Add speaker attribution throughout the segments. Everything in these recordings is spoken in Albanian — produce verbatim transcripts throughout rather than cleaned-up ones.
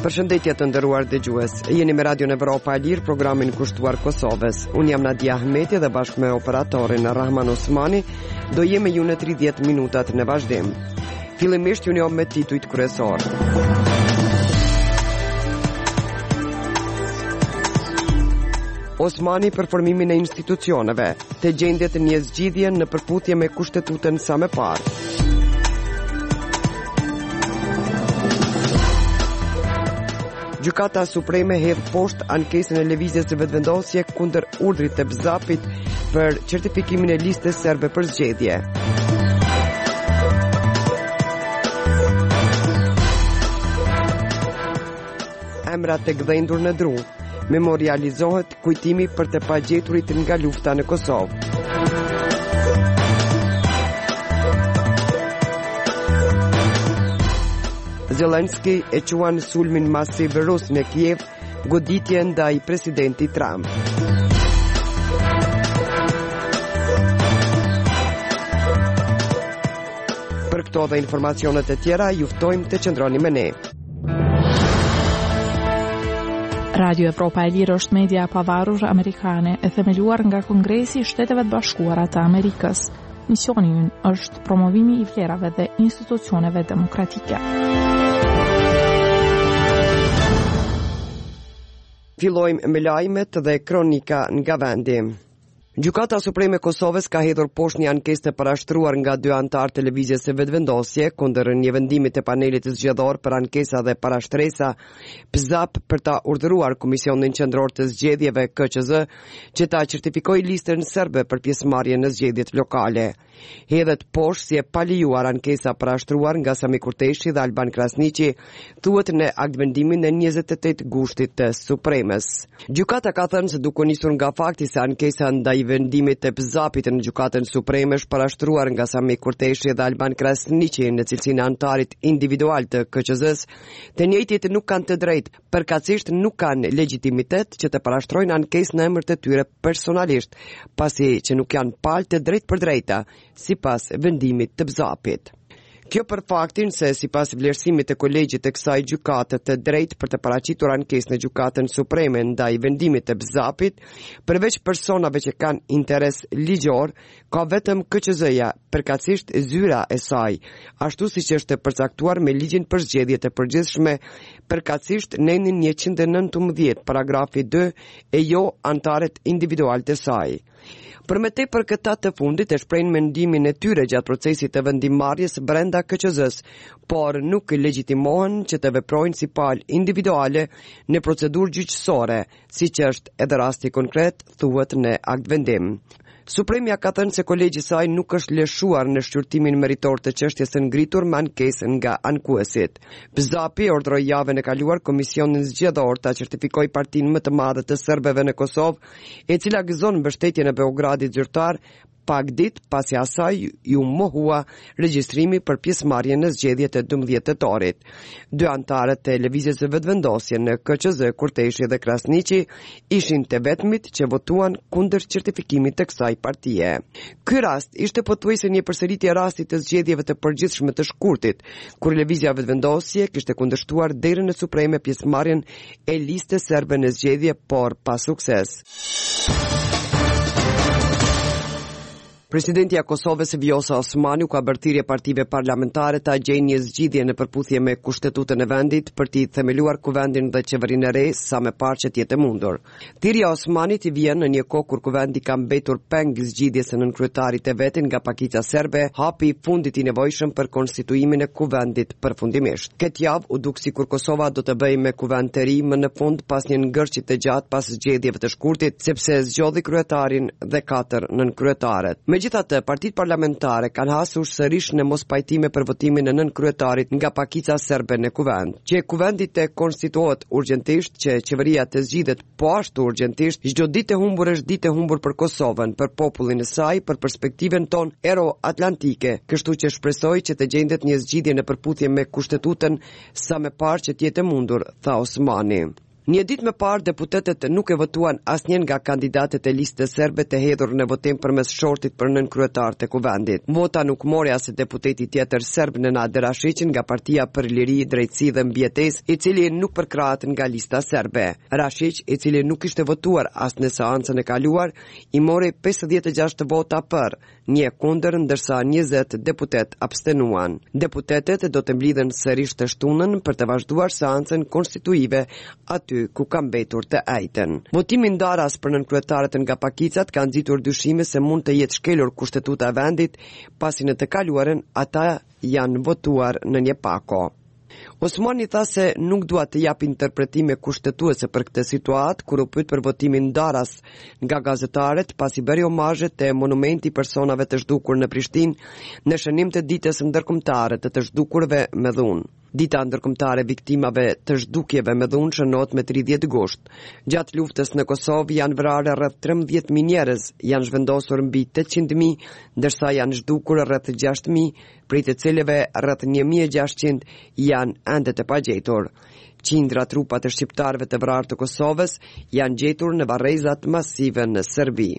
Speaker 1: Përshëndetje të nderuar dëgjues. Jeni me Radio Evropa e Lirë, programin kushtuar Kosovës. Unë jam Nadia Ahmeti dhe bashkë me operatorin Rahman Osmani do jemi me ju në tridhjetë minutat në vazhdim. Fillimisht ju njoh me titujt kryesor. Osmani për formimin e institucioneve, të gjendjet një zgjidhje në përputhje me kushtetutën sa më parë. Gjykata Supreme hedh poshtë ankesën e lëvizjes së vetëvendosje kundër urdhrit të B Z A P-it për certifikimin e listës serbe për zgjedhje. Emrat të gdhendur në dru. Memorializohet kujtimi për të pagjeturit nga lufta në Kosovë. Zelenski e quan sulmin masiv rus në Kiev, goditje ndaj presidenti Trump. Për këto dhe informacionet e tjera, ju ftojmë të qëndroni me ne.
Speaker 2: Radio Evropa e Lirë është media e pavarur amerikane e themeluar nga Kongresi i Shteteve të Bashkuara të Amerikës. Misioni i ynë është promovimi i vlerave dhe institucioneve demokratike.
Speaker 1: Fillojmë me lajmet dhe kronika nga vendi. Gjykata Supreme e Kosovës ka hedhur poshtë një ankesë të parashtruar nga dy antar të lëvizjes së vetëvendosje kundër një vendimi të panelit zgjedhor për ankesa dhe parashtresa B Z A P për ta urdhëruar Komisionin Qendror të Zgjedhjeve K Q Z që ta certifikojë listën serbe për pjesëmarrje në zgjedhjet lokale. Hedhet poshtë si e palejuar ankesa parashtruar nga Sami Kurteshi dhe Alban Krasniqi, thuhet në aktvendimin e njëzet e tetë gushtit të Supremës. Gjykata ka thënë se duke nisur nga fakti se ankesa ndaj vendimit të B Z A P-it në Gjykatën Supreme është parashtruar nga Sami Kurteshi dhe Alban Krasniqi në cilësinë e antarit individual të K Q Z-s, të njëjtit nuk kanë të drejtë, përkatësisht nuk kanë legjitimitet që të parashtrojnë ankesë në emër të tyre personalisht, pasi që nuk janë palë të drejtë për drejta, sipas vendimit të B Z A P-it. Kjo për faktin se sipas vlerësimit të kolegjit të kësaj gjykate të drejtë për të paraqitur ankesë në Gjykatën Supreme ndaj vendimit të B Z A P-it, përveç personave që kanë interes ligjor, ka vetëm K Q Z-ja, përkatësisht zyra e saj, ashtu siç është përcaktuar me ligjin për zgjedhjet e përgjithshme, përkatësisht nenin njëqind e nëntëmbëdhjetë paragrafi dy e jo antarët individual të saj. Për me tepër këta të fundit e shprejnë mendimin e tyre gjatë procesit të vendimmarrjes brenda K Q Z-s, por nuk legjitimohen që të veprojnë si palë individuale në procedurë gjyqësore, siç është edhe rasti konkret, thuhet në aktvendim. Supremja ka thënë se kolegji i saj nuk është lëshuar në shqyrtimin meritor të çështjes së ngritur me ankesën nga ankuesit. B Z A P urdhëroi javën e kaluar Komisionin Zgjedhor ta certifikojë partinë më të madhe të serbëve në Kosovë, e cila gëzon mbështetjen e Beogradit zyrtar, pak ditë pasi asaj ju mohua regjistrimi për pjesëmarrje në zgjedhjet e dymbëdhjetë tetorit. Dy antarët të lëvizjes së vetëvendosje në K Q Z, Kurteshi dhe Krasniqi, ishin të vetmit që votuan kundër certifikimit të kësaj partie. Ky rast ishte pothuajse një përsëritje e rastit të zgjedhjeve të përgjithshme të shkurtit, kur lëvizja vetëvendosje kishte kundërshtuar deri në Supreme pjesëmarrjen e listës serbe në zgjedhje, por pa sukses. Presidenti i Kosovës Vjosa Osmani ka bërë thirrje partive parlamentare ta gjejnë një zgjidhje në përputhje me kushtetutën e vendit për t'i themeluar kuvendin dhe qeverinë e re sa më parë që të jetë mundur. Thirrja e Osmanit vjen në një kohë kur kuvendi ka mbetur peng zgjidhjes së nënkryetarit e vetin nga pakica serbe, hapi i fundit i nevojshëm për konstituimin e kuvendit përfundimisht. Këtë javë u duk sikur Kosova do të bëjë me kuvend të ri më në fund pas një ngërçi të gjatë pas zgjedhjeve të shkurtit, sepse zgjodhi kryetarin dhe katër nënkryetaret. Megjithatë, partitë parlamentare kanë hasur sërish në mospajtime për votimin e nënkryetarit nga pakica serbe në kuvend. Që kuvendi të konstituohet urgjentisht, që qeveria të zgjidhet po ashtu urgjentisht, çdo ditë e humbur është ditë e humbur për Kosovën, për popullin e saj, për perspektivën tonë euro-atlantike, kështu që shpresoj që të gjendet një zgjidhje në përputhje me kushtetutën sa më parë që të jetë mundur, tha Osmani. Një ditë më parë, deputetët nuk e votuan asnjën nga kandidatet e listës serbe të hedhur në votim përmes shortit për nën kryetar të kuvendit. Vota nuk mori as deputeti tjetër serb Nenad Rashić nga Partia për Liri, Drejtësi dhe Mbjetesë, i cili nuk përkrahet nga lista serbe. Rashić, i cili nuk ishte votuar as në seancën e kaluar, i mori pesëdhjetë e gjashtë vota për, një kundër, ndërsa njëzet deputet abstenuan. Deputetet do të mblidhen sërish të shtunën për të vazhduar seancën konstituive aty ku ka mbetur të ajten. Votimi ndaras për nënkryetaret nga pakicat ka nxitur dyshime se mund të jetë shkelur kushtetuta e vendit, pasi në të kaluarën ata janë votuar në një pako. Osmani tha se nuk dua të jap interpretime kushtetuese për këtë situatë kur u pyet për votimin ndaras nga gazetarët, pasi bëri omazhe te monumenti personave të zhdukur në Prishtinë në shënim të ditës ndërkombëtare të të zhdukurve me dhunë. Dita ndërkombëtare viktimave të zhdukjeve me dhunë shënohet me tridhjetë gusht. Gjatë luftës në Kosovë janë vrarë rreth trembëdhjetë mijë njerëz, janë zhvendosur mbi tetëqind mijë, ndërsa janë zhdukur rreth gjashtë mijë, prej të cilëve rreth një mijë e gjashtëqind janë ende të pagjetur. Qindra trupa të shqiptarëve të vrarë të Kosovës janë gjetur në varrezat masive në Serbi.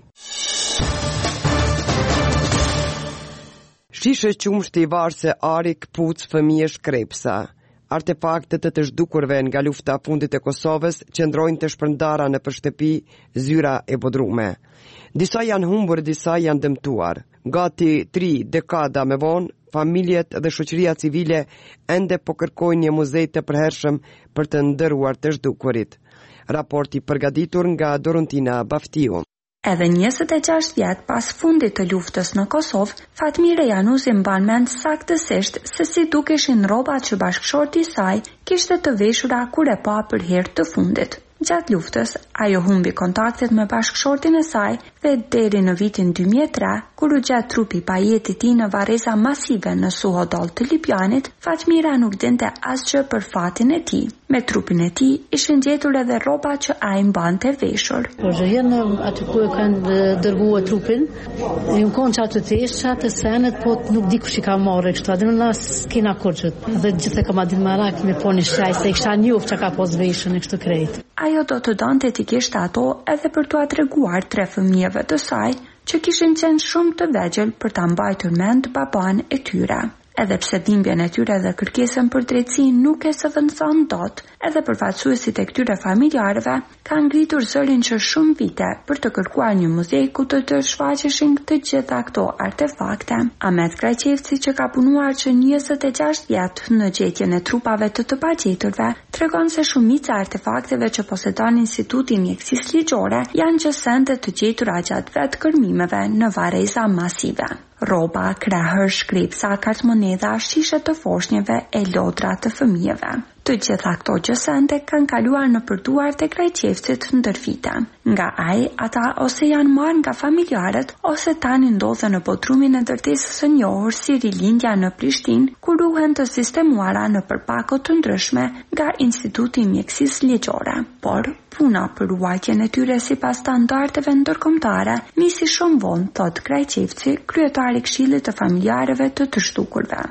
Speaker 1: Shishe qumshti i varse Arik, Puc, fëmijë shkrepsa. Artefaktet të të zhdukurve nga lufta fundit e Kosovës qëndrojnë të shpërndara në përshtepi, zyra e bodrume. Disa janë humbur, disa janë dëmtuar. Gati tri dekada me vonë, familjet dhe shoqëria civile ende po kërkojnë një muzej të përhershëm për të ndëruar të zhdukurit. Raporti përgatitur nga Dorontina Baftiu.
Speaker 3: Edhe njëzet e gjashtë vjet pas fundit të luftës në Kosovë, Fatmire Januzi mban mend saktësisht se si dukeshin rrobat që bashkëshorti i saj kishte të veshura kur e pa për herë të fundit. Gjatë luftës, ajo humbi kontaktet me bashkëshortin e saj dhe deri në vitin dy mijë e tre, kur u gjet trupi pa jetë i tij në varreza masive në Suhodol të Lipjanit, Fatmira nuk dinte asgjë për fatin e tij. Me trupin e tij ishin gjetur edhe rrobat që ai mbante veshur.
Speaker 4: Po jeni aty ku e kanë dërguar trupin, i un konça të thjeshta të senet, po nuk di kush i ka marrë kështu, atë në skena kurçut. Dhe gjithë komadin marak me poni shaj se kisha njoft çka ka pos veshën e kështu krejt.
Speaker 3: Ajo do të donte të kishte ato edhe për t'u treguar tre fëmijëve të saj që kishin qenë shumë të vegjël për ta mbajtur mend baban e tyre. Edhe pse dhimbjen e tyre dhe kërkesën për drejtësi nuk e zëvendëson dot, edhe përfaqësuesit e këtyre familjarëve kanë ngritur zërin që shumë vite për të kërkuar një muzej ku të të shfaqeshin të gjitha këto artefakte. Ahmet Krajqevci, që ka punuar që njëzet e gjashtë vjet në gjetjen e trupave të të pagjeturve, tregon se shumica e artefakteve që posedon Instituti Mjekësisë Ligjore janë gjësende të gjetura gjatë vetë kërmimeve në varreza masive. Rroba, krahër, shkrepsa, kartmonedha, shishe të foshnjeve e lodra të fëmijëve. Të gjitha këto gjësende kanë kaluar në përduar të Krajqevcit ndër vite. Nga ai, ata ose janë marrë nga familjarët, ose tani ndodhen në bodrumin e ndërtesës së njohur si Rilindja në Prishtinë, ku ruhen të sistemuara në përpako të ndryshme nga Instituti Mjekësisë Ligjore. Por puna për ruajtjen e tyre sipas standardeve ndërkombëtare nisi shumë vonë, thot Krajqevci, kryetari i Këshillit të Familjarëve të të zhdukurve.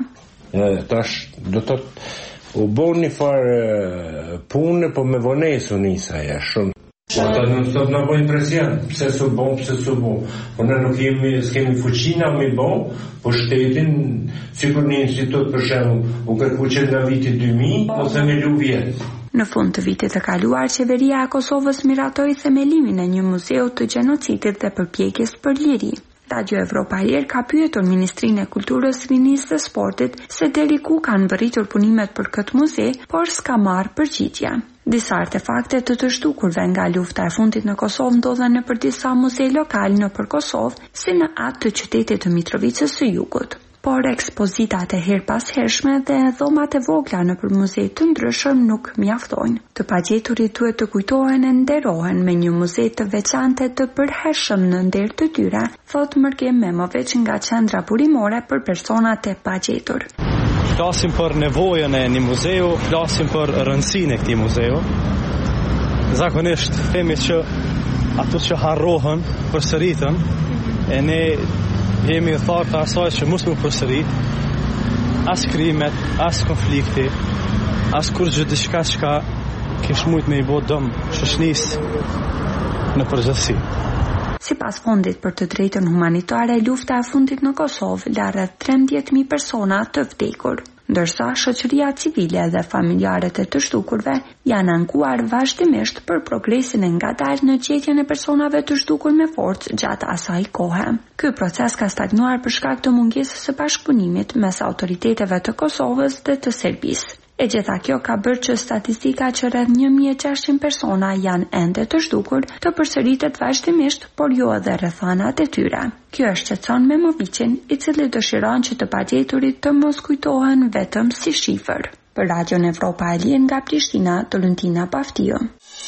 Speaker 5: Tash do të u bën një farë punë, po me vonesë u nisa ja shumë. Ata nuk sot në bojnë presion, pse su bon, pse su bon. Po ne nuk jemi, s'kemi fuqina me bon, po shtetin, sikur një institut për shemë, u kërku që nga viti dy mijë, ose me lu vjetë.
Speaker 3: Në fund të vitit të kaluar, qeveria e Kosovës miratoi themelimin e një muzeu të gjenocidit dhe përpjekjes për liri. Radio Evropa Air ka pyetur Ministrinë e Kulturës, Rinisë dhe Sportit se deri ku kanë mbërritur punimet për këtë muze, por s'ka marrë përgjigje. Disa artefakte të të zhdukurve nga lufta e fundit në Kosovë ndodhen nëpër disa muze lokal nëpër Kosovë, si në atë të qytetit të Mitrovicës së Jugut. Por ekspozitat e her pas hershme dhe dhomat e vogla nëpër muze të ndryshëm nuk mjaftojnë. Të pagjeturit duhet të kujtohen e nderohen me një muze të veçante të përhershëm në nder të tyre, thot Mërgem Memović nga Qendra Burimore për personat e pagjetur.
Speaker 6: Flasim për nevojën e një muzeu, flasim për rëndësinë e këtij muzeu. Zakonisht themi që ato që harrohen përsëritën, e ne jemi thartë të asaj që mos më përsërit, as krimet, as konflikti, as kur gjë diçka që kish mujt me i bo dëm shoqërisë në përgjithësi.
Speaker 3: Sipas Fondit për të drejtën humanitare, lufta e fundit në Kosovë la rreth trembëdhjetë mijë persona të vdekur, ndërsa shoqëria civile dhe familjarët e të zhdukurve janë ankuar vazhdimisht për progresin e ngadalë në gjetjen e personave të zhdukur me forcë gjatë asaj kohe. Ky proces ka stagnuar për shkak të mungesës së bashkëpunimit mes autoriteteve të Kosovës dhe të Serbisë. E gjitha kjo ka bërë që statistika që rreth një mijë e gjashtëqind persona janë ende të zhdukur të përsëritet vazhdimisht, por jo edhe rrethanat e tyre. Kjo e shqetëson Memovicin, i cili dëshiron që të pagjeturit të mos kujtohen vetëm si shifër. Për Radion Evropa e Lirë nga Prishtina, Tolontina Paftiu.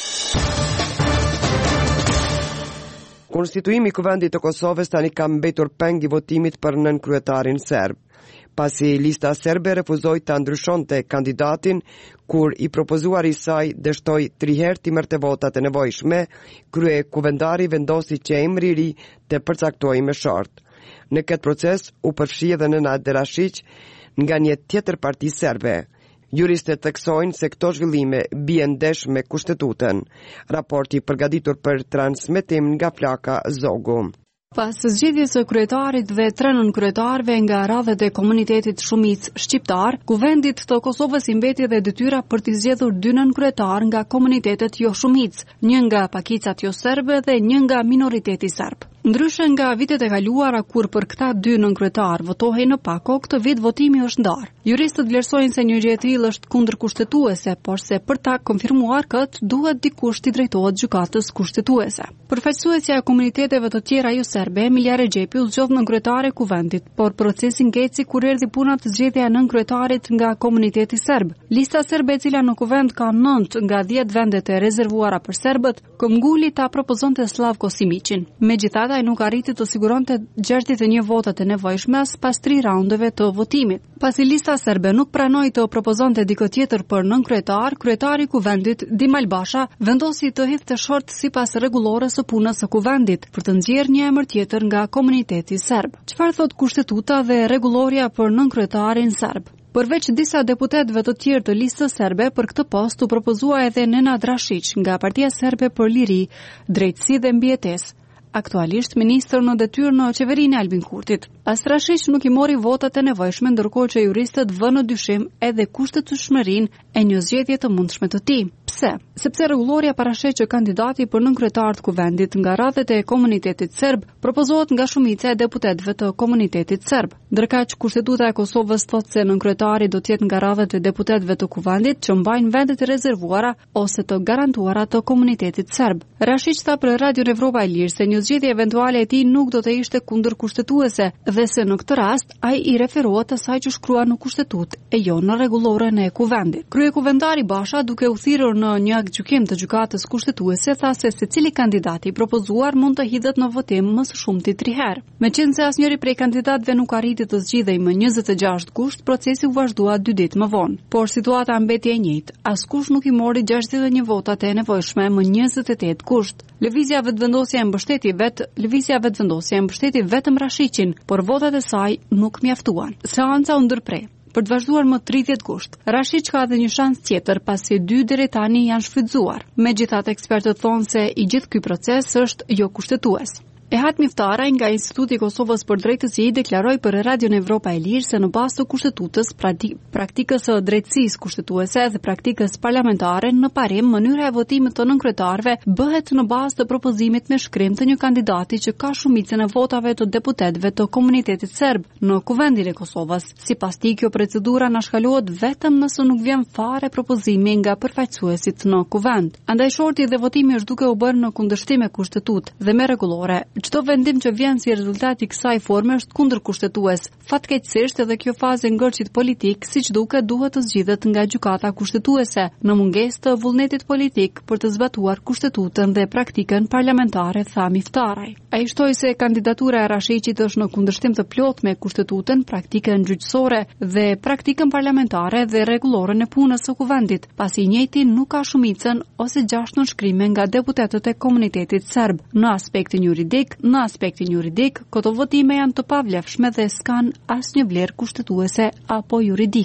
Speaker 1: Konstituimi i Kuvendit të Kosovës tani ka mbetur peng i votimit për nënkryetarin serb. Pasi lista serbe refuzoi të ndryshonte kandidatin, kur i propozuari i saj dështoi tri herë të merrte votat e nevojshme, krye kuvendari vendosi që emri i ri të përcaktohej me shart. Në këtë proces u përfshi edhe Nenad Derashiq nga një tjetër parti serbe. Juristët theksojnë se këto zhvillime bien ndesh me kushtetutën. Raporti përgatitur për transmetim nga Flaka Zogu.
Speaker 7: Pas zgjedhjes së kryetarit dhe tre nënkryetarëve nga radhët e komunitetit shumicë shqiptar, Kuvendit të Kosovës i mbeti dhe detyra për të zgjedhur dy nënkryetar nga komunitetet jo shumicë, një nga pakicat jo serbe dhe një nga minoriteti serb. Ndryshe nga vitet e kaluara kur për këta dy nënkryetar votohej në pako, këtë vit votimi është ndarë. Juristët vlerësojnë se një gjë e tillë është kundërkushtetuese, por se për ta konfirmuar këtë duhet dikush t'i drejtohet gjykatës kushtetuese. Përfaqësuesja e komuniteteve të tjera jo serbe, Emilia Rexhepi, u zgjodh nënkryetare e Kuvendit, por procesi ngeci kur erdhi puna të zgjedhja e nënkryetarit nga komuniteti serb. Lista serbe e cila në Kuvend ka nëntë nga dhjetë vendet e rezervuara për serbët, këmbguli ta propozonte Slavko Simiqin. Megjithatë, ai nuk arriti të siguronte gjashtëdhjetë e një votat e nevojshme pas tri raundeve të votimit. Pasi lista serbe nuk pranoi të propozonte dikë tjetër për nënkryetar, kryetari i Kuvendit Dimal Basha vendosi të hidhte short sipas rregullores së punës së Kuvendit për të nxjerrë një emër tjetër nga komuniteti serb. Çfarë thot kushtetuta dhe rregulloria për nënkryetarin serb? Përveç disa deputetëve të tjerë të listës serbe, për këtë post u propozua edhe Nenad Rashiq nga Partia Serbe për Liri, Drejtësi dhe Mbijetesë. Aktualisht ministër në detyrë në qeverinë e Albin Kurtit. As Rashiq nuk i mori votat e nevojshme, ndërkohë që juristët vënë në dyshim edhe kushtetshmërinë e një zgjedhje të mundshme të tij. Pse? Sepse rregulloria parasheh që kandidati për nënkryetar të Kuvendit nga radhët e komunitetit serb propozohet nga shumica e deputetëve të komunitetit serb. Ndërkaq Kushtetuta e Kosovës thotë se nënkryetari do të jetë nga radhët e deputetëve të Kuvendit që mbajnë vendet e rezervuara ose të garantuara të komunitetit serb. Rashiq tha për Radion Evropa e Lirë se një zgjedhje eventuale e tij nuk do të ishte kundërkushtetuese dhe se në këtë rast ai i referohet asaj që shkruar në kushtetutë e jo në rregulloren e Kuvendit. Kryekuvendari Basha, duke u thirrur në një gjykim të gjykatës kushtetuese, tha se secili kandidat i propozuar mund të hidhet në votim më së shumti tri herë. Meqense asnjëri prej kandidatëve nuk arriti të zgjidhej më njëzet e gjashtë gusht, procesi u vazhdua dy ditë më vonë. Por situata mbeti e njëjtë. Askush nuk i mori gjashtëdhjetë e një votat e nevojshme më njëzet e tetë gusht. Lëvizja vetëvendosja e mbështeti vet, lëvizja vetëvendosja e mbështeti vetëm Rashiqin, por votat e saj nuk mjaftuan. Seanca u ndërprej për të vazhduar më tridhjetë gusht. Rashiq ka edhe një shans tjetër pasi dy deri tani janë shfrytzuar. Megjithatë, ekspertët thonë se i gjithë ky proces është jo kushtetues. Ehat Miftaraj nga Instituti i Kosovës për Drejtësi deklaroi për Radion Evropa e Lirë se në bazë të kushtetutës, praktikës së drejtësisë kushtetuese dhe praktikës parlamentare, në parim mënyra e votimit të nënkryetarëve bëhet në bazë të propozimit me shkrim të një kandidati që ka shumicën e votave të deputetëve të komunitetit serb në Kuvendin e Kosovës. Sipas tij, kjo procedura anashkalohet vetëm nëse nuk vjen fare propozimi nga përfaqësuesit në Kuvend. Andaj shorti dhe votimi është duke u bërë në kundërshtim me kushtetutë dhe me rregullore. Çdo vendim që vjen si rezultat i kësaj forme është kundërkushtetues. Fatkeqësisht edhe kjo fazë ngërçit politik, siç duket, duhet të zgjidhet nga gjykata kushtetuese, në mungesë të vullnetit politik për të zbatuar kushtetutën dhe praktikën parlamentare, tha Miftaraj. Ai shtoi se kandidatura e Rashiqit është në kundërshtim të plotë me kushtetutën, praktikën gjyqësore dhe praktikën parlamentare dhe rregullorën e punës së Kuvendit, pasi i njëjti nuk ka shumicën ose gjashtë nënshkrime nga deputetët e komunitetit serb. Në aspektin juridik, Në aspektin juridik, këto votime janë të pavlefshme dhe s'kan asnjë vlerë kushtetuese apo juridike.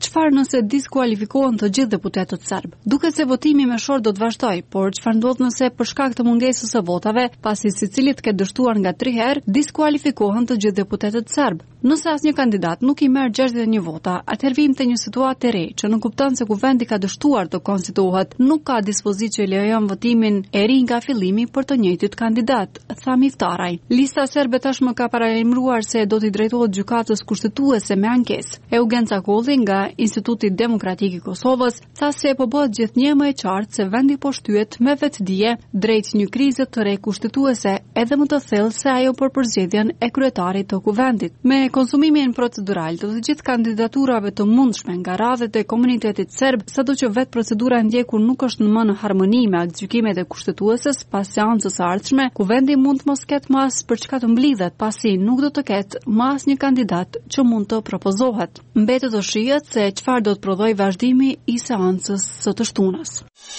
Speaker 7: çfarë nëse diskualifikohen të gjithë deputetët serb? Duket se votimi me shor do të vazhdojë, por çfarë ndodh nëse për shkak të mungesës së votave, pasi secili të ketë dështuar nga tre herë, diskualifikohen të gjithë deputetët serb? Nëse asnjë kandidat nuk i merr gjashtëdhjetë e një vota, atëherë vim te një situatë e re, që nuk kupton se kuvendi ka dështuar të konstituohet, nuk ka dispozitë që lejon votimin e ri nga fillimi për të njëjtit kandidat, tha Miftaraj. Lista serbe tashmë ka paralajmëruar se do t'i drejtohet gjykatës kushtetuese me ankesë. Eugen Cakolli nga Instituti Demokratik i Kosovës tha se po bëhet gjithnjë më e qartë se vendi po shtyhet me vetdije drejt një krize të re kushtetuese, edhe më të thellë se ajo për përzgjedhjen e kryetarit të kuvendit. Me konsumimin procedural të të gjithë kandidaturave të mundshme nga radhët e komunitetit serb, sado që vetë procedura e ndjekur nuk është më në harmoni me aktgjykimet e kushtetueses pas seancës së ardhshme, kuvendi mund të mos ketë më as për çka të mblidhet, pasi nuk do të ketë më asnjë kandidat që mund të propozohet. Mbetet të shihet se çfarë do të prodhojë vazhdimi i seancës së të shtunës.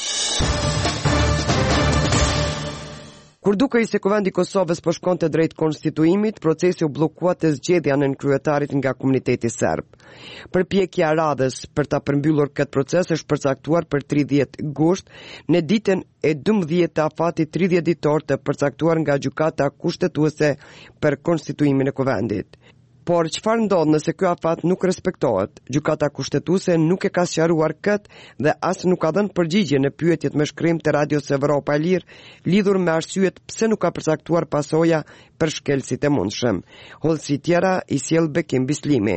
Speaker 1: Kur dukej se kuvendi i Kosovës po shkonte drejt konstituimit, procesi u bllokua te zgjedhja nën kryetarit nga komuniteti serb. Përpjekja e radhës për ta përmbyllur këtë proces është përcaktuar për tridhjetë gusht në ditën e dymbëdhjetë të afatit tridhjetë ditor të përcaktuar nga gjykata kushtetuese për konstituimin e kuvendit. Por çfarë ndodh nëse ky afat nuk respektohet? Gjykata kushtetuese nuk e ka sqaruar këtë dhe as nuk ka dhënë përgjigje në pyetjet me shkrim të Radios Evropa e Lirë lidhur me arsyet pse nuk ka përcaktuar pasoja për shkelësit e mundshëm. Hollësi tjera i sjell Bekim Bislimi.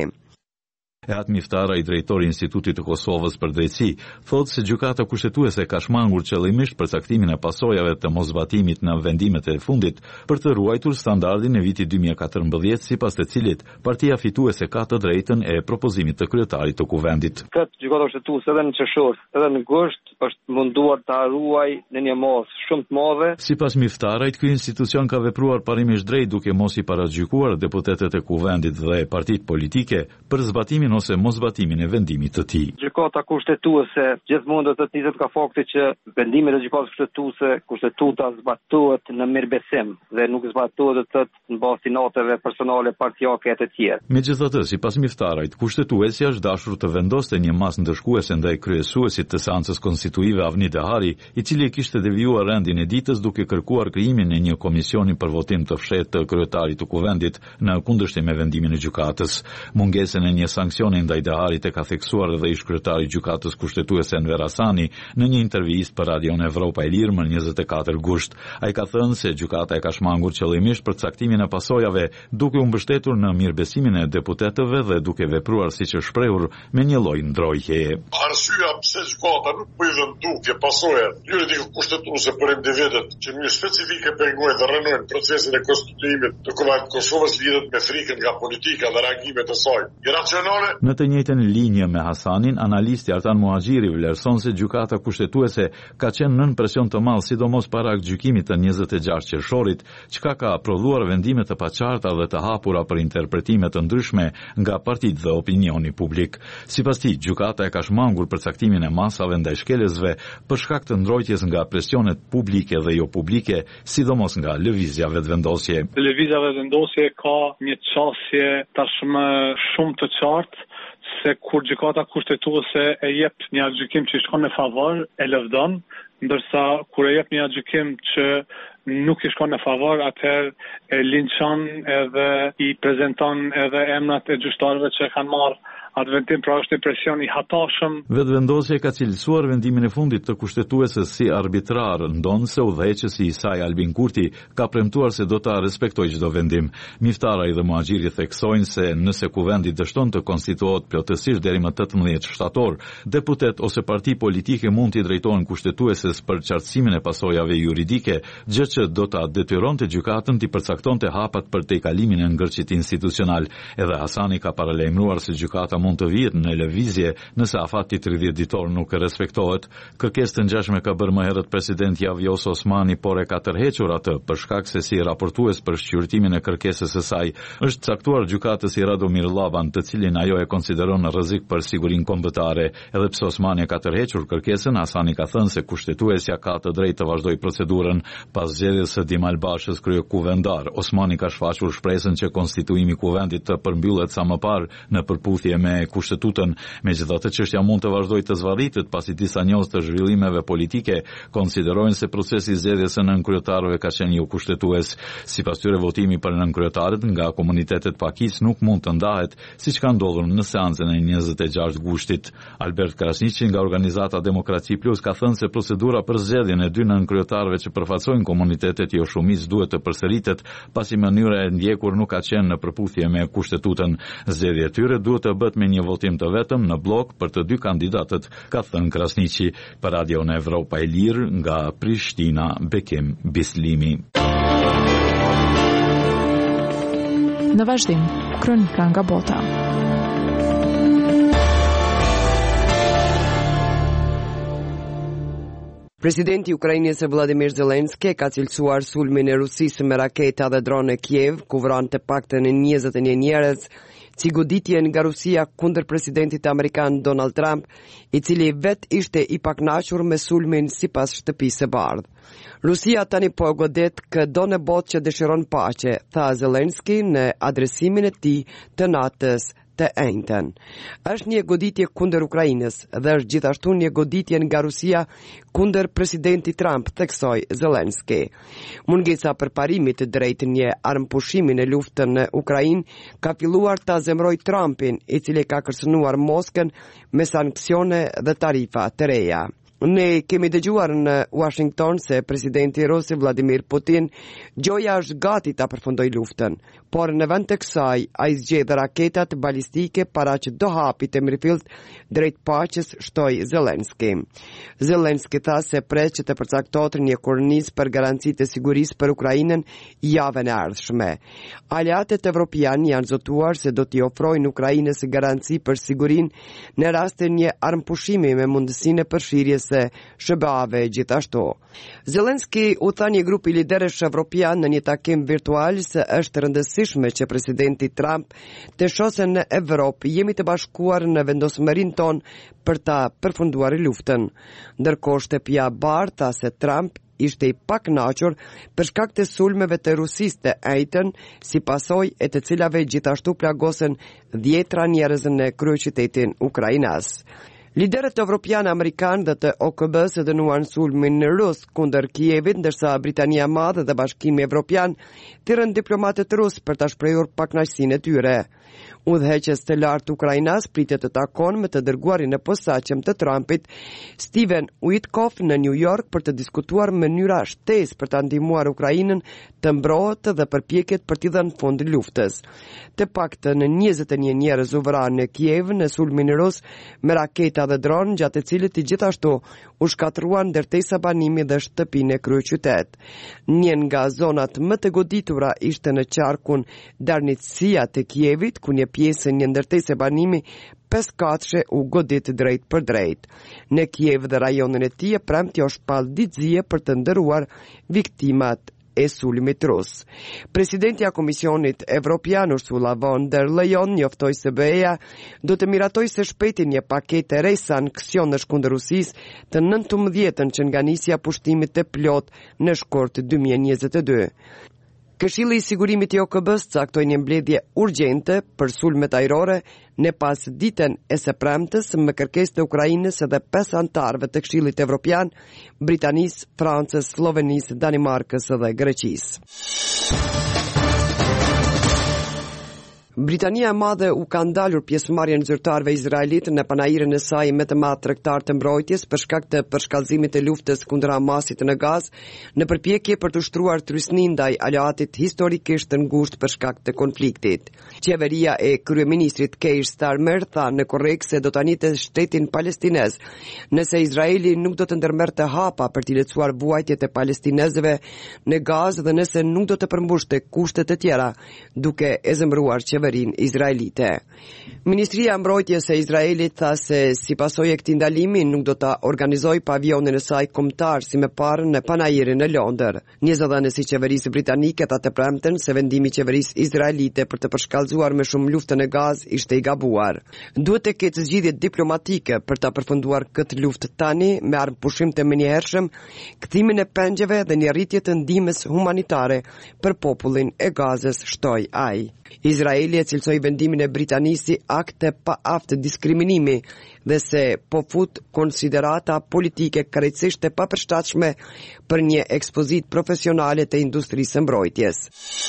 Speaker 8: Ehat Miftara, i drejtori i Institutit të Kosovës për drejtësi, thotë se gjykata kushtetuese ka shmangur qëllimisht përcaktimin e pasojave të mosbatimit në vendimet e fundit për të ruajtur standardin e vitit dy mijë e katërmbëdhjetë, sipas të cilit partia fituese ka të drejtën e propozimit të kryetarit të kuvendit.
Speaker 9: Këtë gjykata kushtetuese edhe në qershor, edhe në gusht është munduar ta ruaj në një mos shumë të madhe.
Speaker 8: Sipas Miftarajt, ky institucion ka vepruar parimisht drejt duke mos i paragjykuar deputetët e kuvendit dhe partitë politike për zbatimin ose mosbatimin e vendimit të tij.
Speaker 9: Gjykata kushtetuese gjithmonë do të niset nga fakti që vendimet e gjykatës kushtetuese, kushtetuta zbatohet në mirëbesim dhe nuk zbatohet të thotë në bazë të notave personale partijake e të tjerë.
Speaker 8: Megjithatë, sipas Miftarajt, kushtetuesja është dashur të vendoste një masë ndëshkuese ndaj kryesuesit të seancës konstituive Avni Dehari, i cili kishte devijuar rendin e ditës duke kërkuar krijimin e një komisioni për votim të fshehtë të kryetarit të kuvendit në kundërshtim me vendimin e gjykatës. Mungesën e një sankcioni ndaj Deharit e ka theksuar edhe ish kryetari i gjykatës kushtetuese Enver Hasani në një intervistë për Radion Evropa e Lirë më njëzet e katër gusht. Ai ka thënë se gjykata e ka shmangur qëllimisht për caktimin e pasojave, duke u mbështetur në mirëbesimin e deputetëve dhe duke vepruar siç është shprehur me një lloj ndrojtjeje.
Speaker 10: Arsyeja pse gjykata nuk po i dhën dukje pasojat juridike kushtetuese për individët që në specifike pengojnë dhe rënojnë procesin e konstituimit të Kuvendit të Kosovës lidhet me frikën nga politika dhe reagimet e saj iracionale.
Speaker 8: Në të njëjtën linje me Hasanin, analisti Artan Muhaxhiri vlerëson se gjykata kushtetuese ka qenë nën presion të madh, sidomos para gjykimit të njëzet e gjashtë qershorit, çka ka prodhuar vendime të paqarta dhe të hapura për interpretime të ndryshme nga partitë dhe opinioni publik. Sipas tij, gjykata e ka shmangur përcaktimin e masave ndaj shkelësve për shkak të ndrojtjes nga presionet publike dhe jo publike, sidomos nga lëvizja vetëvendosje.
Speaker 11: Lëvizja vetëvendosje ka një çështje tashmë shumë të qartë se kur gjykata kushtetuese e jep një aktgjykim që shkon në favor, e lëvdon, ndërsa kur e jep një aktgjykim që nuk i shkon në favor, atëherë e linçon edhe i prezanton edhe emrat e gjyqtarëve që kanë marrë atë vendim, pra është një presion i hatashëm.
Speaker 8: Vetëvendosja ka cilësuar vendimin e fundit të kushtetueses si arbitrar, ndonë se udhëheqësi i saj Albin Kurti ka premtuar se do ta respektojë çdo vendim. Miftaraj dhe Muhaxhiri theksojnë se nëse kuvendi dështon të konstituohet plotësisht deri më tetëmbëdhjetë shtator, deputet ose parti politike mund t'i drejtohen kushtetueses për qartësimin e pasojave juridike, gjë që do ta detyronte gjykatën t'i përcaktonte hapat për tejkalimin e ngërçit institucional. Edhe Hasani ka paralajmëruar se gjykata mund të vihet në lëvizje nëse afati tridhjetë ditor nuk respektohet. Kërkesë të ngjashme ka bërë më herët presidenti Vjosa Osmani, por e ka tërhequr atë për shkak se si raportues për shqyrtimin e kërkesës së saj është caktuar gjykatës i Radomir Llavan, të cilin ajo e konsideron rrezik për sigurinë kombëtare. Edhe pse Osmani e ka tërhequr kërkesën, Hasani ka thënë se kushtetuesja ka të drejtë të vazhdojë procedurën pas zgjedhjes së Dim Albashës kryekuvendar. Osmani ka shfaqur shpresën që konstituimi i kuvendit të përmbyllet sa më parë në përputhje me me kushtetutën. Megjithatë, çështja mund të vazhdojë të zvarritet pasi disa njohës të zhvillimeve politike konsiderojnë se procesi i zgjedhjes së nënkryetarëve ka qenë jo kushtetues. Sipas tyre, votimi për nënkryetarët nga komunitetet pakis nuk mund të ndahet, siç ka ndodhur në seancën e njëzet e gjashtë gushtit. Albert Krasniqi nga organizata Demokraci Plus ka thënë se procedura për zgjedhjen e dy nënkryetarëve që përfaqësojnë komunitetet jo shumicë duhet të përsëritet, pasi mënyra e ndjekur nuk ka qenë në përputhje me kushtetutin. Zgjedhja e tyre duhet të bëhet me një votim të vetëm në blok për të dy kandidatët, ka thënë Krasniqi. Për Radion Evropa e Lirë nga Prishtina, Bekim Bislimi.
Speaker 2: Në vazhdim, kronika nga bota.
Speaker 1: Presidenti i Ukrainës Vladimir Zelensky ka cilësuar sulmin e Rusisë me raketa dhe drone në Kiev, ku vran të paktën njëzet e një njerëz, si goditje nga Rusia kundër presidentit amerikan Donald Trump, i cili vet ishte i paknaqur me sulmin sipas shtëpisë së bardhë. Rusia tani po godet çdo në botë që dëshiron paqe, tha Zelensky në adresimin e tij të natës të enjtën. Është një goditje kundër Ukrainës dhe është gjithashtu një goditje nga Rusia kundër presidentit Trump, theksoi Zelensky. Mungesa përparimit të drejtë një armëpushimi në luftën në Ukrainë ka filluar ta zemroj Trumpin, i cili ka kërcënuar Moskën me sanksione dhe tarifa të reja. Ne kemi dëgjuar në Washington se presidenti rus Vladimir Putin gjoja është gati ta përfundojë luftën, por në vend të kësaj ai zgjedh raketat balistike para që do hapit e mirëfillt drejt paqes, shtoi Zelensky. Zelensky tha se pret që të përcaktohet një kornizë për garancitë e sigurisë për Ukrainën javën e ardhshme. Aleatët evropianë janë zotuar se do t'i ofrojnë Ukrainës garanci për sigurinë në rast të një armëpushimi me mundësinë e përfshirjes së S B A-ve gjithashtu. Zelensky u tha një grupi liderësh evropian në një takim virtual se është rëndësishme që presidenti Trump të shohë në Evropë jemi të bashkuar në vendosmërinë tonë për ta përfunduar luftën. Ndërkohë shtëpia e Bardhë tha se Trump ishte i paknaqur për shkak të sulmeve të Rusisë të enjtën, si pasojë e të cilave gjithashtu plagosen dhjetra njerëz në kryeqytetin ukrainas. Liderët evropianë, amerikanë dhe të O K B-s dënuan sulmin rus kundër Kievit, ndërsa Britania e Madhe dhe Bashkimi Evropian thirrën diplomatët rus për ta shprehur pakënaqësinë e tyre. Udhëheqës të lartë Ukrainas pritet të takon me të dërguarin e posaçëm të Trumpit, Steven Witkoff, në New York për të diskutuar mënyra shtesë për ta ndihmuar Ukrainën të mbrohet dhe përpjekjet për t'i dhënë fund luftës. Të paktën njëzet e një njerëz u vranë në Kiev në sulmin rus me raketa dhe dronë, gjatë të cilit i gjithashtu u shkatruan ndërtesa banimi dhe shtëpinë e kryeqytet. Një nga zonat më të goditura ishte në qarkun Darnitsia të Kievit, ku një pjesë një ndërtesë banimi pesë katëshe u godit drejt për drejt. Në Kiev dhe rajonin e tij premti u shpall ditëzie për të ndëruar viktimat e sulmit rus. Presidentja e Komisionit Evropian Ursula von der Leyen njoftoi se B E-ja do të miratojë së shpejti një paketë re sanksionesh kundër Rusisë të nëntëmbëdhjetën që nga nisja pushtimit të plot në shkort dy mijë e njëzet e dy. Këshilli i sigurimit i O K B-s caktoi një mbledhje urgjente për sulmet ajrore në pas ditën e së premtës me kërkesë të Ukrainës dhe pesë anëtarëve të Këshillit Evropian, Britanisë, Francës, Slovenisë, Danimarkës dhe Greqisë. Britania e Madhe u ka ndalur pjesëmarrjen zyrtarëve izraelit në panajirën e saj me të madh tregtar të mbrojtjes për shkak të përshkallëzimit të luftës kundër Hamasit në Gazë, në përpjekje për të ushtruar trysni ndaj aleatit historikisht të ngushtë për shkak të konfliktit. Qeveria e kryeministrit Keir Starmer tha në korrekt se do ta nitë shtetin palestinez nëse Izraeli nuk do të ndërmerrte hapa për t'i lehtësuar vuajtjet e palestinezëve në Gazë dhe nëse nuk do të përmbushte kushtet e tjera, duke e zemëruar qeverinë izraelite. Ministria e Mbrojtjes e Izraelit tha se si pasojë e këtij ndalimi nuk do ta organizojë pavionin e saj kombëtar si më parë në panajirin në Londër. Një zëdhënës i qeverisë britanike tha të premten se vendimi i qeverisë izraelite për të përshkallëzuar më shumë luftën e Gazë ishte i gabuar. Duhet të ketë zgjidhje diplomatike për ta përfunduar këtë luftë tani me armëpushim të menjëhershëm, kthimin e pengjeve dhe një rritje të ndihmës humanitare për popullin e Gazës, shtoi ai. Izraeli Australia cilësoi vendimin e Britanisë si akt të paaftë diskriminimi dhe se po fut konsiderata politike krejtësisht e papërshtatshme për një ekspozitë profesionale të industrisë së mbrojtjes.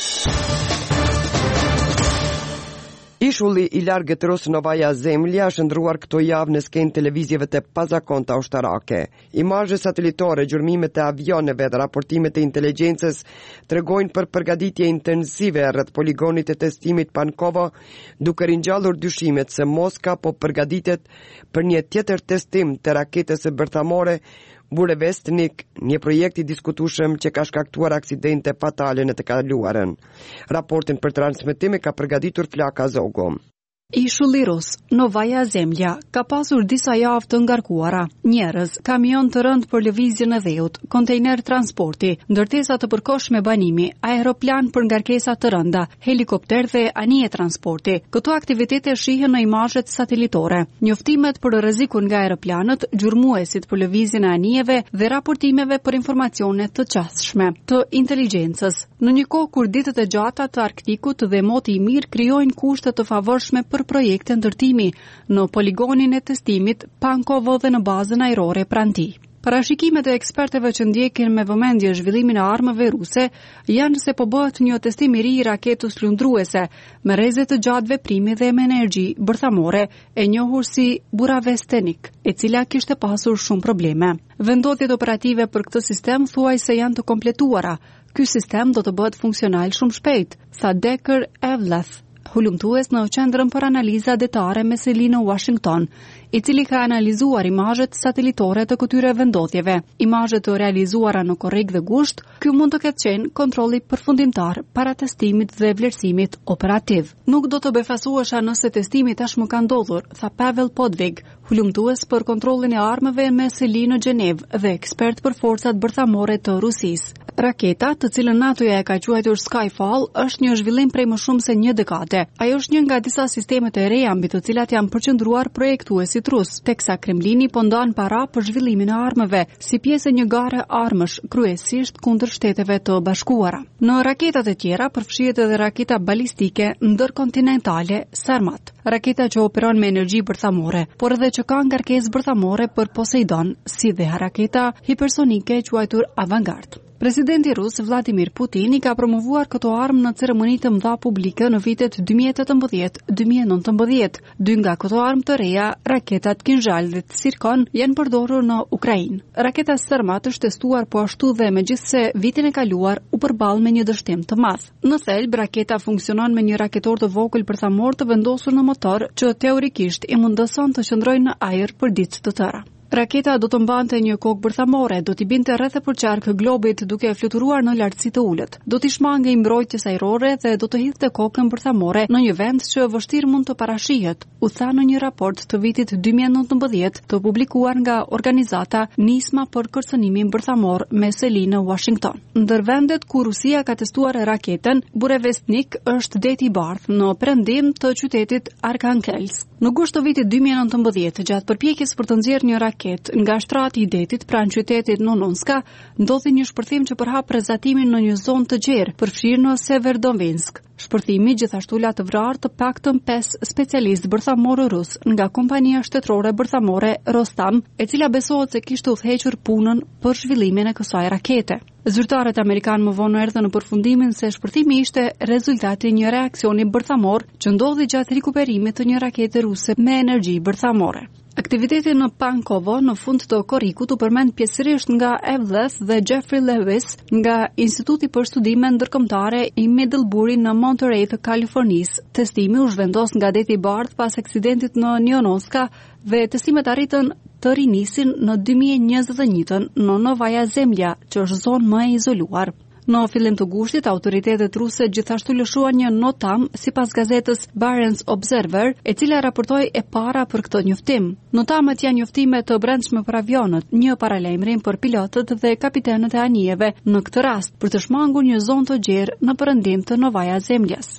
Speaker 1: Ishulli i largët rus Novaja Zemlja është ndruar këto javë në skenë televizjeve të pazakonta ushtarake. Imazhe satelitore, gjurmimet e avioneve dhe raportimet e inteligjencës tregojnë për përgatitje intensive rreth poligonit të testimit Pankovo, duke ringjallur dyshimet se Moska po përgatitet për një tjetër testim të raketës së bërthamore Burevestnik, një projekt i diskutueshëm që ka shkaktuar aksidente fatale në të kaluarën. Raportin për transmetim e ka përgatitur Flaka Zogo.
Speaker 7: Ishulli rus, Novaja Zemlja, ka pasur disa javë të ngarkuara, njerëz, kamion të rënd për lëvizjen e dheut, kontejner transporti, ndërtesa të përkohshme banimi, aeroplan për ngarkesa të rënda, helikopter dhe anije transporti. Këto aktivitete shihen në imazhet satelitore. Njoftimet për rrezikun nga aeroplanët, gjurmuesit për lëvizjen e anijeve dhe raportimeve për informacione të qasshme, të inteligjencës. Në një kohë kur ditët e gjata të Arktikut dhe moti i mirë krijojnë kushte të favorshme për projekte ndërtimi në poligonin e testimit Pankovo dhe në bazën ajrore Pranti. Parashikimet e eksperteve që ndjekin me vëmendje zhvillimin e armëve ruse janë se po bëhet një testim i ri i raketës lundruese me rreze të gjatë veprimi dhe me energji bërthamore e njohur si Burevestnik, e cila kishte pasur shumë probleme. Vendodhjet operative për këtë sistem thuaj se janë të kompletuara. Ky sistem do të bëhet funksional shumë shpejt, tha Decker Evlath, hulumtues në qendrën për analiza detare me seli në Washington, i cili ka analizuar imazhet satelitore të këtyre vendodhjeve. Imazhet të realizuara në korrik dhe gusht, ky mund të ketë qenë kontrolli përfundimtar para testimit dhe vlerësimit operativ. Nuk do të befasuesha nëse testimi tashmë ka ndodhur, tha Pavel Podvig, hulumtues për kontrollin e armëve me seli në Gjenevë dhe ekspert për forcat bërthamore të Rusisë. Raketa, të cilën NATO-ja e ka quajtur Skyfall, është një zhvillim prej më shumë se një dekade. Ajo është një nga disa sistemet e reja mbi të cilat janë përqendruar projektuesit rus, teksa Kremlini po ndan para për zhvillimin e armëve, si pjesë e një gare armësh, kryesisht kundër Shteteve të Bashkuara. Në raketat e tjera përfshihet edhe raketa balistike ndërkontinentale Sarmat, raketa që operon me energji bërthamore, por edhe që ka ngarkesë bërthamore për Poseidon, si dhe raketa hipersonike quajtur Avangard. Presidenti rus Vladimir Putin i ka promovuar këto armë në ceremoni të mëdha publike në vitet dy mijë e tetëmbëdhjetë - dy mijë e nëntëmbëdhjetë. Dy nga këto armë të reja, raketat Kinjal dhe Tsirkon, janë përdorur në Ukrainë. Raketa Sarmat është testuar po ashtu dhe megjithse vitin e kaluar u përball me një dështim të madh. Në thelb, raketa funksionon me një raketor të vogël bërthamor të vendosur në motor që teorikisht i mundëson të qëndrojë në ajër për ditë të tëra. Raketa do të mbante një kokë bërthamore, do t'i binte rreth e përqark globit duke fluturuar në lartësi të ulët. Do t'i shmangej mbrojtjes ajrore dhe do të hidhte kokën bërthamore në një vend që vështirë mund të parashihet, u tha në një raport të vitit dy mijë e nëntëmbëdhjetë të publikuar nga organizata Nisma për kërcënimin bërthamor me seli në Washington. Ndër vendet ku Rusia ka testuar raketën, Burevestnik është deti i bardhë në perëndim të qytetit Arkhangelsk. Në gusht të vitit dy mijë e nëntëmbëdhjetë, gjatë përpjekjes për të nxjerrë një raket nga shtrati i detit pranë qytetit Nononska, ndodhi një shpërthim që përhap prezatimin në një zonë të gjerë, përfshirë në Severodonetsk. Shpërthimi gjithashtu la të vrarë të paktën pesë specialistë bërthamorë rus nga kompania shtetërore bërthamore Rostam, e cila besohet se kishte udhëhequr punën për zhvillimin e kësaj rakete. Zyrtarët amerikanë më vonë erdhën në përfundimin se shpërthimi ishte rezultati i një reaksioni bërthamor që ndodhi gjatë rikuperimit të një rakete ruse me energji bërthamore. Aktiviteti në Pankovo në fund të korrikut u përmend pjesërisht nga Evlath dhe Jeffrey Lewis nga Instituti për Studime Ndërkombëtare i Middlebury në Monterey të Kalifornisë. Testimi u zhvendos nga deti i bardhë pas aksidentit në Niononska dhe testimet arritën të rinisin në dy mijë e njëzet e njëtën në Novaja Zemlja, që është zonë më e izoluar. Në fillim të gushtit, autoritetet ruse gjithashtu lëshuan një notam sipas gazetës Barents Observer, e cila raportoi e para për këtë njoftim. Notamet janë njoftime të brendshme për avionët, një paralajmërim për pilotët dhe kapitenët e anijeve, në këtë rast për të shmangur një zonë të gjerë në perëndim të Novaja Zemljas.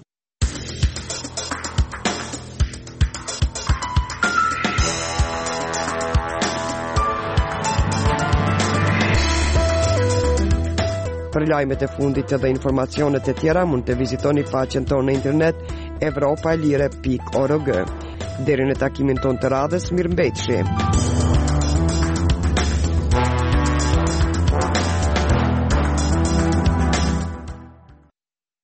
Speaker 1: Për lajmet e fundit dhe informacionet e tjera mund të vizitoni faqen tonë në internet evropaelire pikë org. Deri në takimin ton të radhës, mirëmbëjtje.